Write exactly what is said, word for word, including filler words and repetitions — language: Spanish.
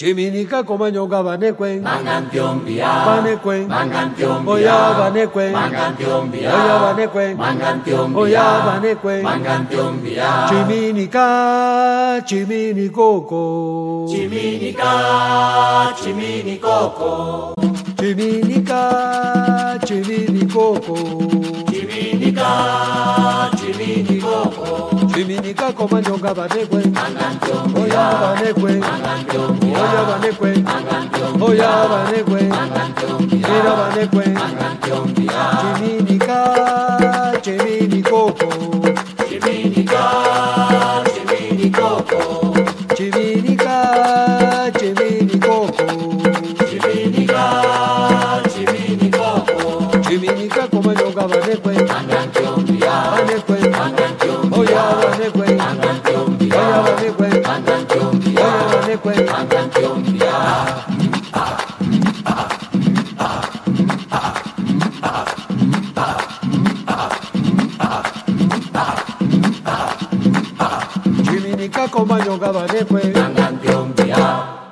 Chiminica comanyonga banekwen Mangantionbia banekwen Mangantionbia oya banekwen Mangantionbia oya banekwen Mangantionbia oya banekwen Mangantionbia Chiminica chiminicoko Chiminica Chiminicoko Chiminica chiminicoko Chiminica Chiminicoko Chiminica comanyonga banekwen Mangantionbia oya banekwen Mangantionbia oya banekwen Mangantionbia oya banekwen Mangantionbia mira banekwen Mangantionbia Chiminica chiminicoko Chiminica Chiminicoko Chiminica chiminicoko Chiminica Chiminicoko Chiminica comanyonga banekwen Mangantionbia banekwen Mangantionbia oya banekwen Mangantionbia oya banekwen Mangantionbia oya banekwen Mangantionbia Chiminica comanyonga banekwen Mangantionbia